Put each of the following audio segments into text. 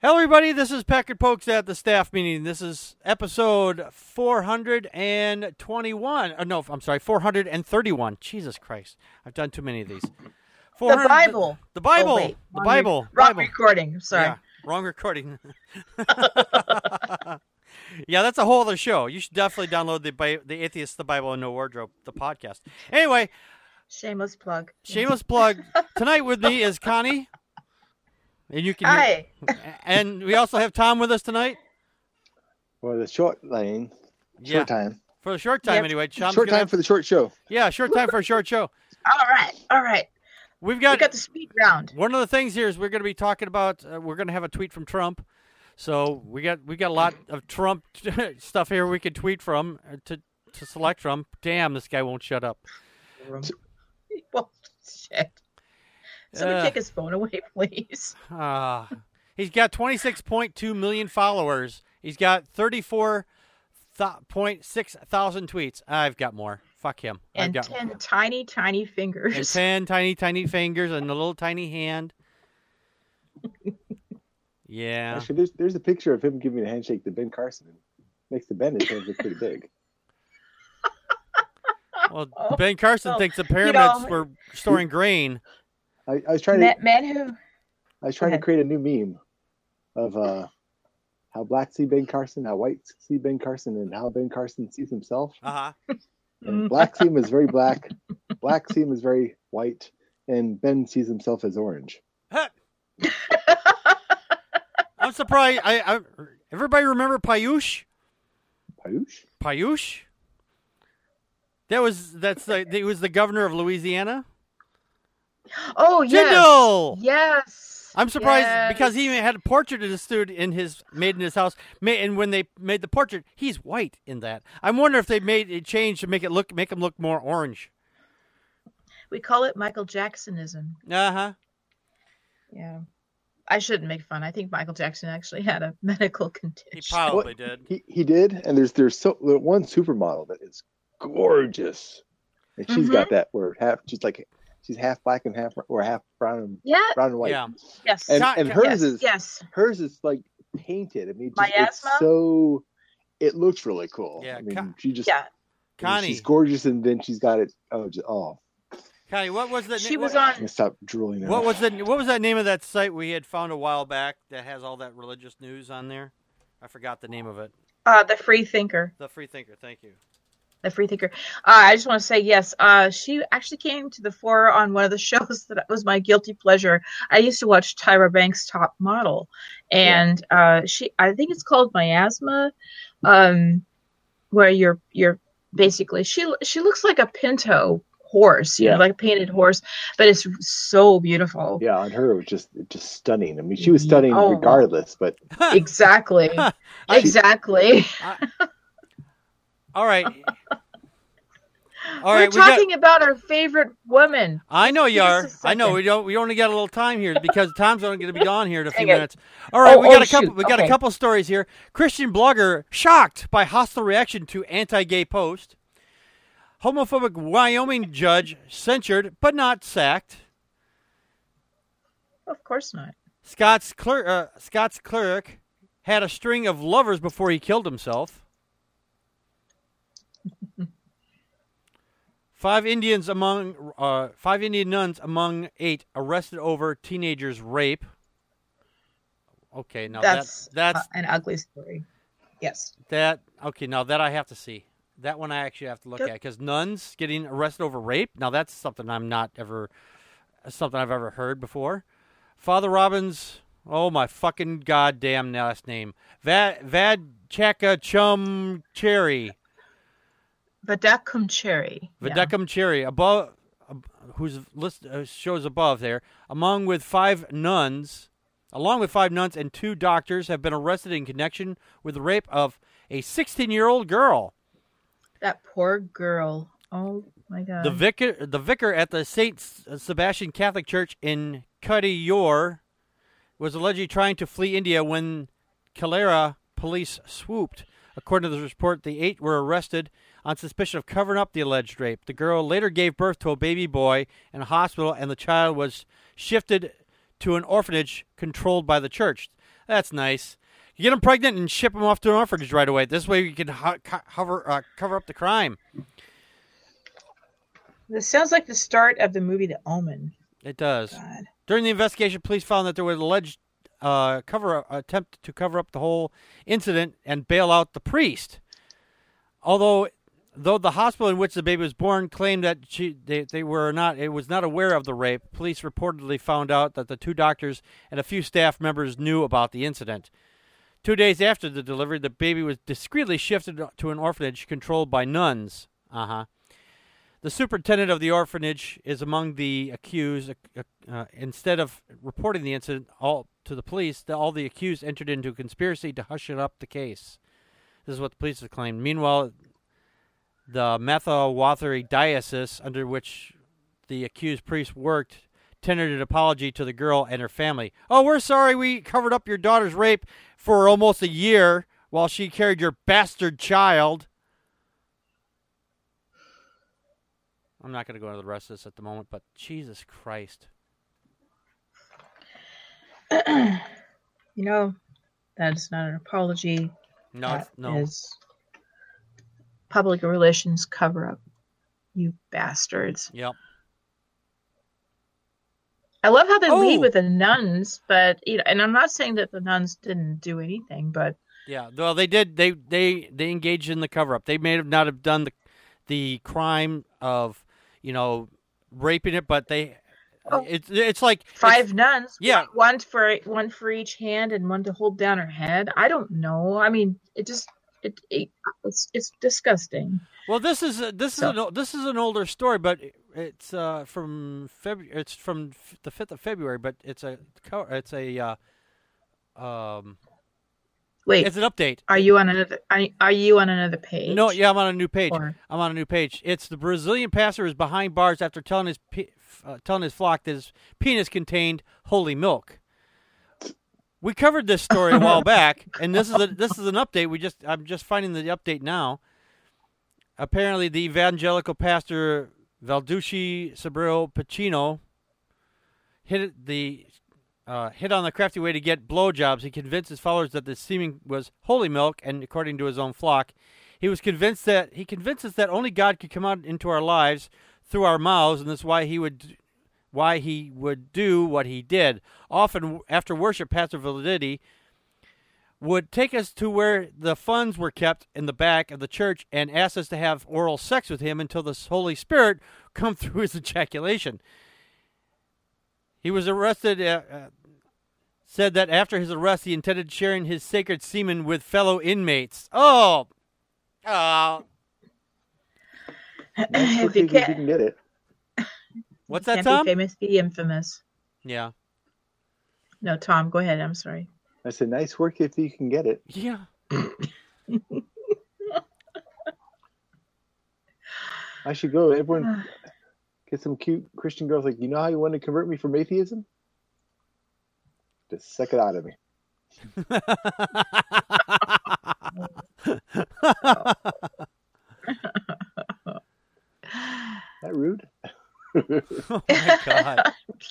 Hello, everybody. This is Peck and Pokes at the staff meeting. This is episode 421. No, I'm sorry, 431. Jesus Christ. I've done too many of these. The Bible. The Bible. Oh, wait. The Bible. Wrong Bible. recording. Sorry. Yeah, wrong recording. Yeah, that's a whole other show. You should definitely download the Atheist, the Bible, and No Wardrobe, the podcast. Anyway. Shameless plug. Shameless plug. Tonight with me is Connie. And you can Hi. And we also have Tom with us tonight. For the short lane. Yeah. Short time. For a short time, Yep. anyway. Tom's Short time for the short show. Yeah, short time for a short show. All right. We've We got got the speed round. one of the things here is we're going to be talking about. We're going to have a tweet from Trump, so we got a lot of Trump stuff here we can tweet from to select from. Damn, this guy won't shut up. Well, shit. Somebody take his phone away, please. He's got 26.2 million followers. He's got 34.6 thousand tweets. I've got more. Fuck him. I've And got 10 tiny, tiny fingers. and 10 tiny, tiny fingers and a little tiny hand. Yeah. Actually, there's a picture of him giving a handshake to Ben Carson. Makes the Ben his hands look pretty big. Well, Ben Carson thinks the pyramids know, were storing grain. I was trying to Men who... I was trying to create a new meme of how black see Ben Carson, how white see Ben Carson, and how Ben Carson sees himself. Uh-huh. And black see him as very black, black see him as very white, and Ben sees himself as orange. I'm surprised. Everybody remember Payush? Payush? Payush? He was the governor of Louisiana. Oh, yes. Jindal! Yes. I'm surprised Yes. because he even had a portrait of this dude made in his house. And when they made the portrait, he's white in that. I wonder if they made a change to make him look more orange. We call it Michael Jacksonism. Uh-huh. Yeah. I shouldn't make fun. I think Michael Jackson actually had a medical condition. He probably did. He did, and there's one supermodel that is gorgeous, and she's got that where she's half black and half brown and white. Yeah. Yes. And hers yes. hers is like painted. I mean, it's Miasma? it looks really cool. Yeah, I mean, Connie. she's gorgeous, and then she's got it. Connie, what was that? She was I'm on. gonna stop drooling now. What was that name of that site we had found a while back that has all that religious news on there? I forgot the name of it. The Free Thinker. The Free Thinker. Thank you. The Free Thinker. I just want to say yes. She actually came to the fore on one of the shows that was my guilty pleasure. I used to watch Tyra Banks' Top Model, and I think it's called Miasma, where you're basically she looks like a pinto horse, like a painted horse, but it's so beautiful. Yeah, on her it was just stunning. I mean, she was stunning regardless, but Exactly. Exactly. All right. We're talking about our favorite woman. I know you are. I know we only got a little time here because Tom's only going to be on here in a few minutes. All right, we got a couple stories here. Christian blogger shocked by hostile reaction to anti-gay post. Homophobic Wyoming judge censured but not sacked. Of course not. Scott's cleric had a string of lovers before he killed himself. 5 Indian nuns among 8 arrested over teenagers' rape. Okay, now that's an ugly story. Yes. Now that I have to see. That one I actually have to look at because nuns getting arrested over rape. Now that's something I've ever heard before. Father Robbins. Oh my fucking goddamn last name. Vadachumcheri. Vadachumcheri. Vadachumcheri. Above, whose list shows above there, along with 5 nuns and 2 doctors have been arrested in connection with the rape of a 16-year-old girl. That poor girl. Oh my God. The vicar at the St. Sebastian Catholic Church in Cuddalore was allegedly trying to flee India when Kerala police swooped. According to the report, the 8 were arrested on suspicion of covering up the alleged rape. The girl later gave birth to a baby boy in a hospital, and the child was shifted to an orphanage controlled by the church. That's nice. You get them pregnant and ship them off to an orphanage right away. This way you can cover up the crime. This sounds like the start of the movie The Omen. It does. God. During the investigation, police found that there was an alleged attempt to cover up the whole incident and bail out the priest. Though the hospital in which the baby was born claimed that it was not aware of the rape, police reportedly found out that the two doctors and a few staff members knew about the incident. 2 days after the delivery, the baby was discreetly shifted to an orphanage controlled by nuns. The superintendent of the orphanage is among the accused. Instead of reporting the incident to the police, all the accused entered into a conspiracy to hush up the case. This is what the police have claimed. Meanwhile, the Mathawathari diocese, under which the accused priest worked, tendered an apology to the girl and her family. Oh, we're sorry we covered up your daughter's rape for almost a year while she carried your bastard child. I'm not going to go into the rest of this at the moment, but Jesus Christ. That is not an apology. No, no. Is public relations cover-up. You bastards. Yep. I love how they lead with the nuns, but and I'm not saying that the nuns didn't do anything, but yeah, well, they did. They engaged in the cover-up. They may have not have done the crime of raping it, but they. It's like five nuns. Yeah, one for each hand and one to hold down her head. I don't know. I mean, it's disgusting. Well, this is an older story, but it's from February. It's from the 5th of February, but it's a Wait, it's an update. Are you on another page? No, yeah, I'm on a new page. Or... I'm on a new page. It's the Brazilian pastor is behind bars after telling his flock that his penis contained holy milk. We covered this story a while back, and this is an update. I'm just finding the update now. Apparently, the evangelical pastor Valducci Sabrero Pacino hit on the crafty way to get blowjobs. He convinced his followers that the semen was holy milk, and according to his own flock, he convinced us that only God could come out into our lives through our mouths, and that's why he would do what he did. Often after worship, Pastor Validity would take us to where the funds were kept in the back of the church and ask us to have oral sex with him until the Holy Spirit come through his ejaculation. He was arrested, said that after his arrest, he intended sharing his sacred semen with fellow inmates. Oh. If you can get it. What's that, Can't Tom? Be famous, be infamous. Yeah. No, Tom, go ahead. I'm sorry. I said, nice work if you can get it. Yeah. I should go. Everyone get some cute Christian girls like, you know how you want to convert me from atheism? Just suck it out of me. That rude? Oh my God.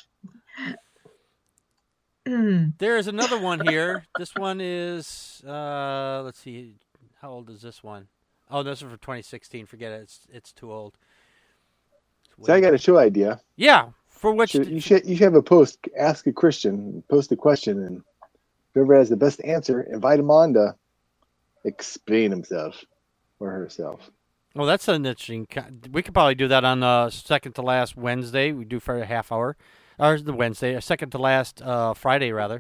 There's another one here. This one is let's see, how old is this one? Oh, this is from 2016. Forget it. It's too old. So I got a show idea. Yeah, for which you should have a post. Ask a Christian. Post a question, and whoever has the best answer, invite him on to explain himself or herself. Well, that's an interesting. We could probably do that on second to last Wednesday. We do for a half hour, or the Wednesday, second to last Friday rather.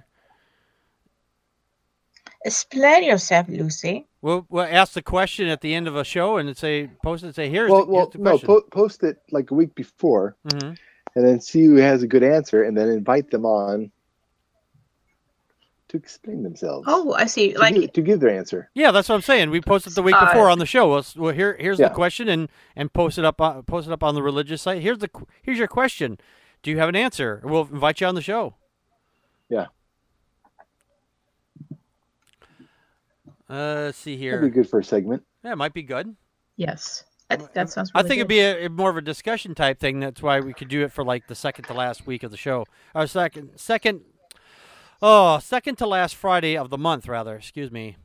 Explain yourself, Lucy. We'll ask the question at the end of a show and post it and say, here's the question. No, post it like a week before, and then see who has a good answer, and then invite them on to explain themselves. Oh, I see. To give their answer. Yeah, that's what I'm saying. We posted the week before on the show. Well, here's the question, and post it up on the religious site. Here's your question. Do you have an answer? We'll invite you on the show. Yeah. Let's see here. That'd be good for a segment. Yeah, it might be good. Yes. That sounds really I think good. it'd be more of a discussion type thing. That's why we could do it for like the second to last week of the show. Our second Oh, second to last Friday of the month, rather. Excuse me.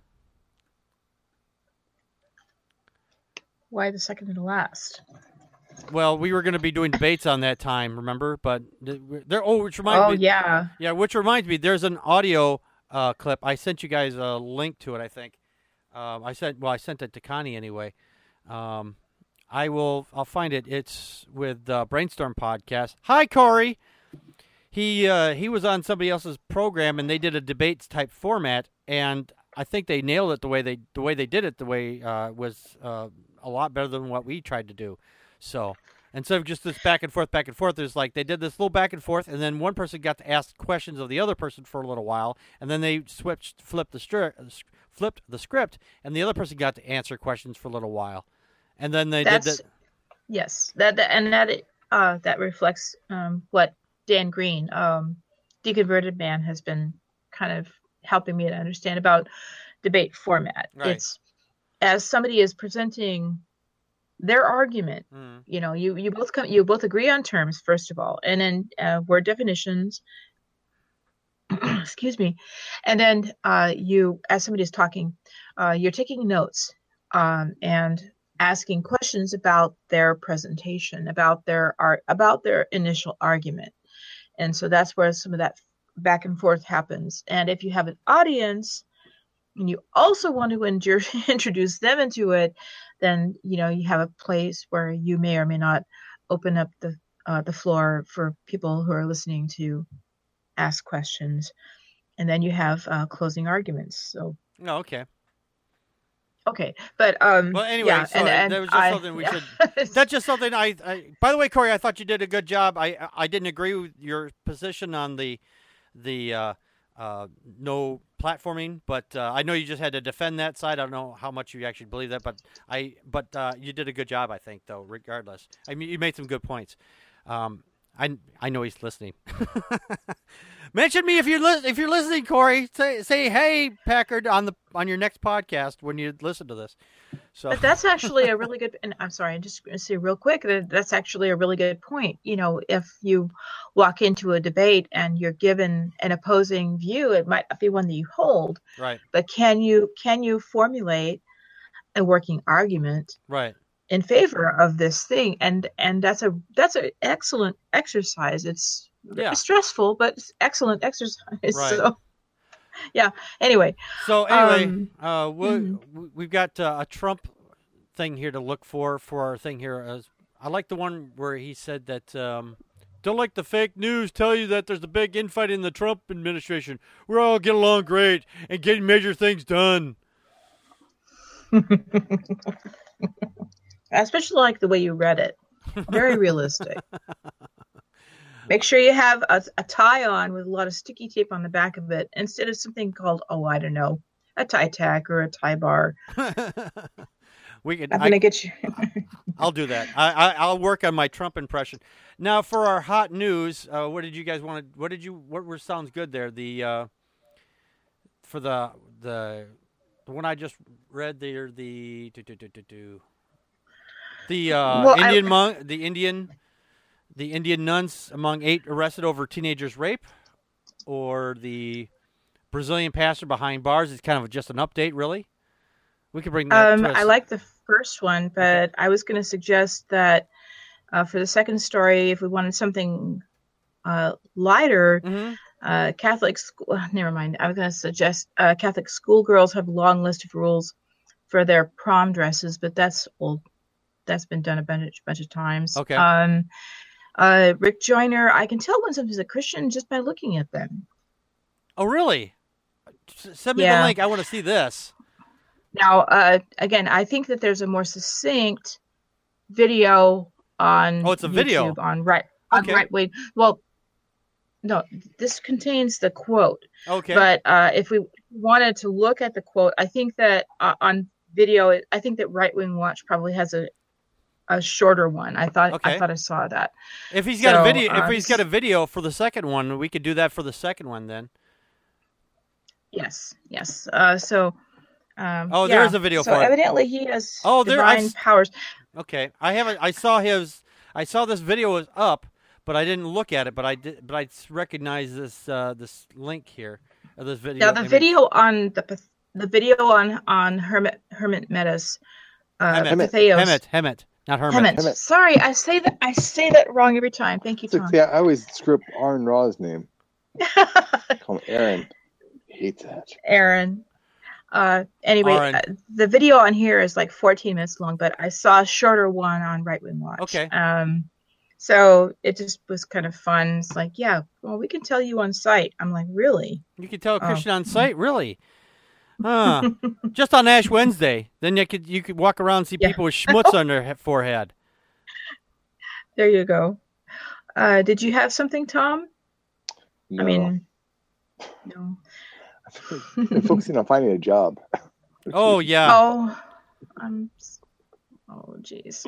Why the second to last? Well, we were going to be doing debates on that time, remember? But there. Oh, which reminds me. Oh, yeah. Yeah, which reminds me, there's an audio clip. I sent you guys a link to it, I think. I sent it to Connie anyway. I'll find it. It's with Brainstorm Podcast. Hi, Corey. He was on somebody else's program, and they did a debates type format, and I think they nailed it the way they did it. Was a lot better than what we tried to do. So instead of just this back and forth, there's like they did this little back and forth, and then one person got to ask questions of the other person for a little while, and then they flipped the script, and the other person got to answer questions for a little while, and then did that. Yes, that reflects what Dan Green, Deconverted Man, has been kind of helping me to understand about debate format. Right. It's as somebody is presenting their argument. You both agree on terms first of all, and then word definitions. Excuse me, and then as somebody is talking, you're taking notes and asking questions about their presentation, about their initial argument, and so that's where some of that back and forth happens. And if you have an audience and you also want to introduce them into it, then you have a place where you may or may not open up the floor for people who are listening to ask questions, and then you have closing arguments. So okay, but well, anyway, yeah, sorry, that was just something we should. That's just something I. By the way, Corey, I thought you did a good job. I didn't agree with your position on the no platforming, but I know you just had to defend that side. I don't know how much you actually believe that, but you did a good job, I think, though. Regardless, I mean, you made some good points. I know he's listening. Mention me if you're listening, Corey. Say hey, Packard, on your next podcast when you listen to this. So but that's actually a really good. And I'm sorry, I'm just going to say real quick that that's actually a really good point. If you walk into a debate and you're given an opposing view, it might not be one that you hold. Right. But can you formulate a working argument? Right. In favor of this thing, and that's an excellent exercise. It's stressful, but it's excellent exercise. Right. So, yeah. Anyway. We've got a Trump thing here to look for our thing here. I like the one where he said that don't like the fake news tell you that there's a big infight in the Trump administration. We're all get along great and getting major things done. I especially like the way you read it. Very realistic. Make sure you have a tie on with a lot of sticky tape on the back of it instead of something called, I don't know, a tie tack or a tie bar. I'm going to get you. I'll do that. I'll work on my Trump impression. Now, for our hot news, what did you guys want to? What sounds good there? For the one I just read there, the Indian nuns among 8 arrested over teenagers' rape, or the Brazilian pastor behind bars. It's kind of just an update, really. We could bring that. I like the first one, but I was going to suggest that for the second story, if we wanted something lighter, Catholic school. Never mind. I was going to suggest Catholic schoolgirls have a long list of rules for their prom dresses, but that's old. That's been done a bunch of times. Okay. Rick Joyner, I can tell when somebody's a Christian just by looking at them. Oh, really? Send me the link. I want to see this. Now, again, I think that there's a more succinct video on it's a YouTube video. on Right Wing. Well, no, this contains the quote. Okay. But if we wanted to look at the quote, I think that on video, I think that Right Wing Watch probably has a shorter one. I thought I saw that. If he's got a video for the second one, we could do that for the second one then. Yes. There's a video for it. So evidently he has divine powers. Okay, I saw this video was up, but I didn't look at it. But I did. But I recognize this link here, this video. Yeah, the video on Hermit Meadows. Hemet, not Hermit. Hemet. Sorry, I say that wrong every time. Thank you, Tom. Yeah, I always screw up Aaron Raw's name. Call him Aaron. Hate that. Aaron. Anyway, the video on here is like 14 minutes long, but I saw a shorter one on Right Wing Watch. Okay. So it just was kind of fun. It's like, yeah, well, we can tell you on site. I'm like, really? You can tell a Christian on site, really? Just on Ash Wednesday. Then you could walk around and see people with schmutz on their forehead. There you go. Did you have something, Tom? No. I mean, no. I'm focusing on finding a job. Oh, yeah. Oh, geez.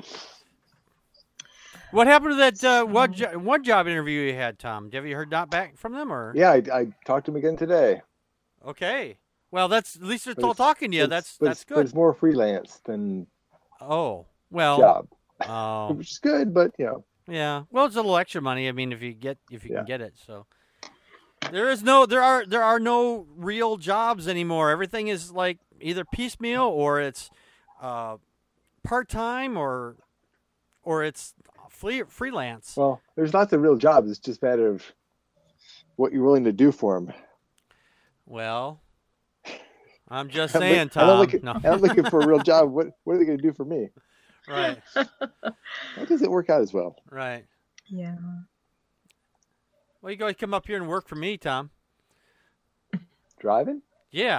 What happened to that one job interview you had, Tom? Have you heard not back from them, or? Yeah, I talked to them again today. Okay. Well, that's at least they're still talking to you. That's good. But it's more freelance than job. Oh, which is good, but Yeah. Well, it's a little extra money. I mean, if you can get it, so. There are no real jobs anymore. Everything is like either piecemeal or it's part-time or it's freelance. Well, there's lots of real jobs. It's just a matter of what you're willing to do for them. Well, I'm just saying, Tom. I'm looking for a real job. What are they going to do for me? Right. That doesn't work out as well. Right. Yeah. Well, you go come up here and work for me, Tom. Driving? Yeah.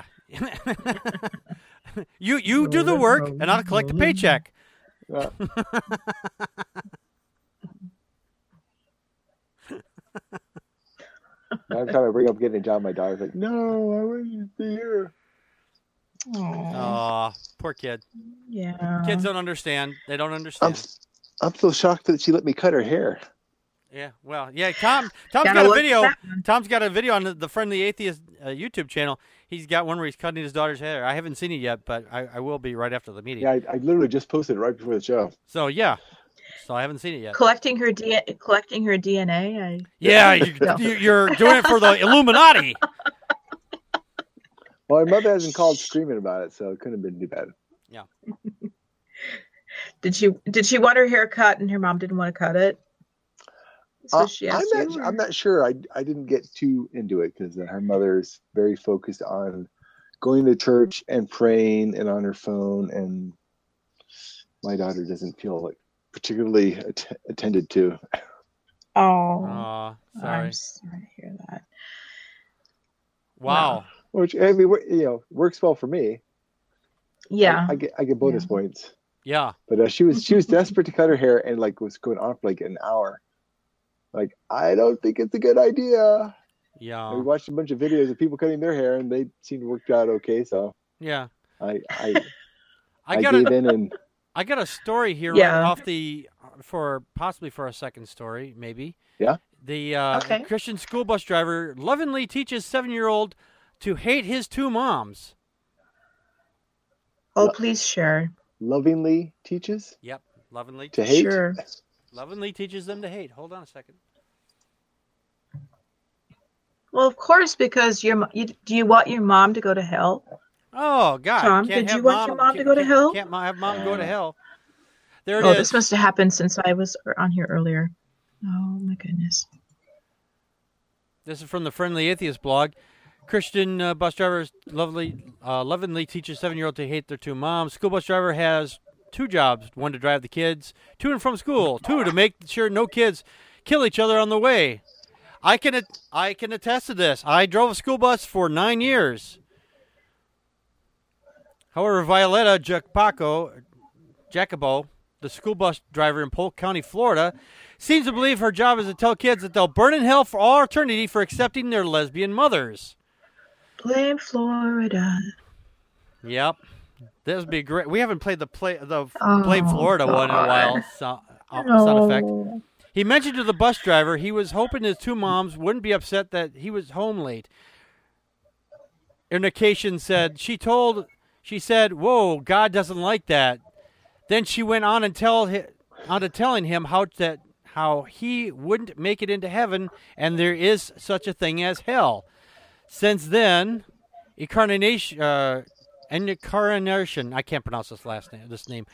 You do the work, and I'll collect the paycheck. Every time I bring up getting a job, my daughter's like, "No, I want you to be here." Aw, poor kid. Yeah. Kids don't understand. They don't understand. I'm so shocked that she let me cut her hair. Yeah, well, yeah. Tom's got a video. Tom's got a video on the Friendly Atheist YouTube channel. He's got one where he's cutting his daughter's hair. I haven't seen it yet, but I will be right after the meeting. Yeah, I literally just posted it right before the show. So yeah, I haven't seen it yet. Collecting her DNA. You're doing it for the Illuminati. Well, her mother hasn't called screaming about it, so it couldn't have been too bad. Yeah. Did she want her hair cut and her mom didn't want to cut it? So she asked I'm not sure. I didn't get too into it because her mother is very focused on going to church and praying and on her phone, and my daughter doesn't feel like particularly attended to. Oh, sorry. I'm sorry to hear that. Wow. No. Which I mean, works well for me. Yeah, I get bonus points. Yeah, but she was desperate to cut her hair and was going on for an hour. I don't think it's a good idea. Yeah. And we watched a bunch of videos of people cutting their hair, and they seemed to work out okay. So yeah, I gave in and I got a story here possibly for a second story, maybe. Yeah. The Christian school bus driver lovingly teaches 7-year-old to hate his 2 moms. Oh, please share. Lovingly teaches? Yep. Lovingly to hate? Sure. Lovingly teaches them to hate. Hold on a second. Well, of course, because do you want your mom to go to hell? Oh, God. Tom, did you want your mom to go to hell? Can't have mom go to hell. There it is. Oh, this must have happened since I was on here earlier. Oh, my goodness. This is from the Friendly Atheist blog. Christian bus driver lovingly teaches 7-year-old to hate their 2 moms. School bus driver has 2 jobs. 1 to drive the kids to and from school. 2 to make sure no kids kill each other on the way. I can attest to this. I drove a school bus for 9 years. However, Violetta Jacobo, the school bus driver in Polk County, Florida, seems to believe her job is to tell kids that they'll burn in hell for all eternity for accepting their lesbian mothers. Blame Florida. Yep. This would be great. We haven't played the Blame Florida one in a while. Sound effect. He mentioned to the bus driver he was hoping his 2 moms wouldn't be upset that he was home late. Indication said, she said, "Whoa, God doesn't like that." Then she went on and telling him how how he wouldn't make it into heaven, and there is such a thing as hell. Since then, incarnation, I can't pronounce this name.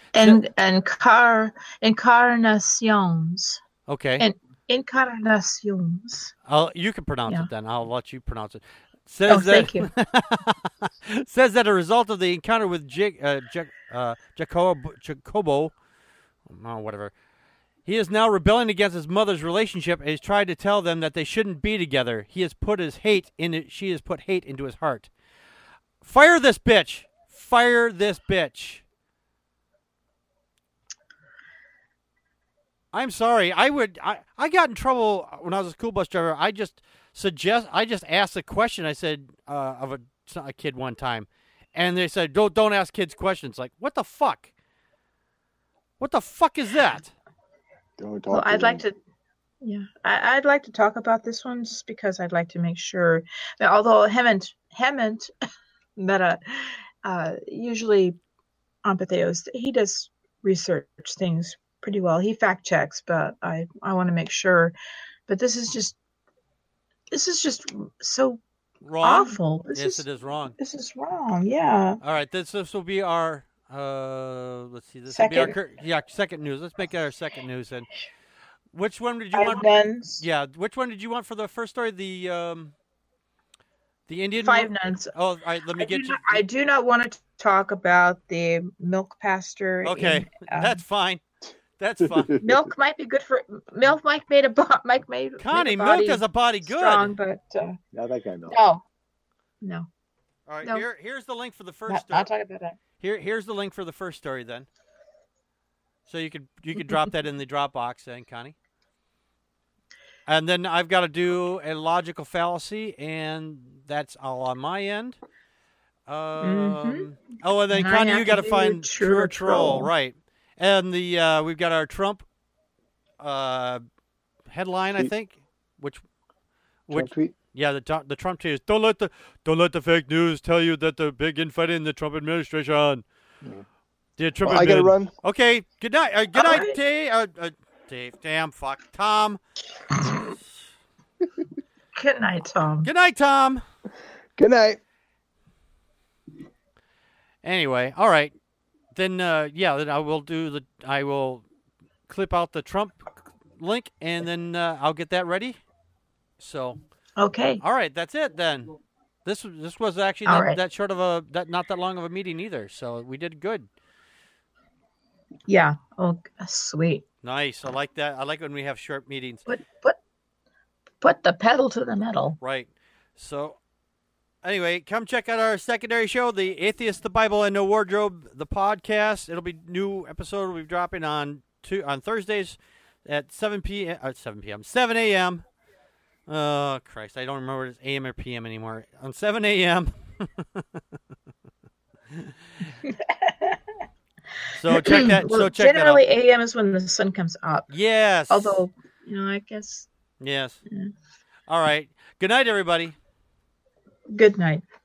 Encarnations. Okay. Encarnations. You can pronounce it then. I'll let you pronounce it. Thank you. Says that a result of the encounter with Jacobo, whatever, he is now rebelling against his mother's relationship and has tried to tell them that they shouldn't be together. She has put hate into his heart. Fire this bitch! Fire this bitch! I'm sorry. I got in trouble when I was a school bus driver. I just asked a question. I said of a kid one time, and they said, "Don't ask kids questions." Like, what the fuck? What the fuck is that? Don't talk. Well, I'd like to talk about this one just because I'd like to make sure that although Hemant Meta usually on Patheos, he does research things pretty well. He fact checks, but I want to make sure. But this is just so wrong. Awful. It is wrong. This is wrong. Yeah. All right. This will be our let's see. This second. will be our second news. Let's make it our second news. And which one did you want? Nuns. Yeah. Which one did you want for the first story? The Indian Five nuns. Oh, all right. Let me get you. I do not want to talk about the milk pastor. Okay, that's fine. That's fine. Milk might be good for milk. Mike made a Connie, milk does a body good. Strong, but not that kind of milk. No. All right. No. Here's the link for the first story. I'll talk about that. Here's the link for the first story then. So you could drop that in the Dropbox then, Connie. And then I've got to do a logical fallacy, and that's all on my end. Oh, and then Connie, you got to find true or troll, right? And the we've got our Trump headline, I think, which tweet? Yeah, the Trump tweet is don't let the fake news tell you that the big infighting in the Trump administration. I gotta run. Okay, good night. Good night, Dave. Dave, damn, fuck, Tom. Good night, Tom. Good night, Tom. Good night. Anyway, all right. Then then I will clip out the Trump link, and then I'll get that ready. So okay, all right, that's it then. This was actually not that long of a meeting either, so we did good. Yeah. Oh, sweet. Nice. I like that. I like when we have short meetings. Put the pedal to the metal. Right. So. Anyway, come check out our secondary show, The Atheist, the Bible, and No Wardrobe, the podcast. It'll be new episode. We'll be dropping on Thursdays at 7 a.m. Oh, Christ. I don't remember if it's a.m. or p.m. anymore. On 7 a.m. So check that. Generally, a.m. is when the sun comes up. Yes. Although, I guess. Yes. Yeah. All right. Good night, everybody. Good night.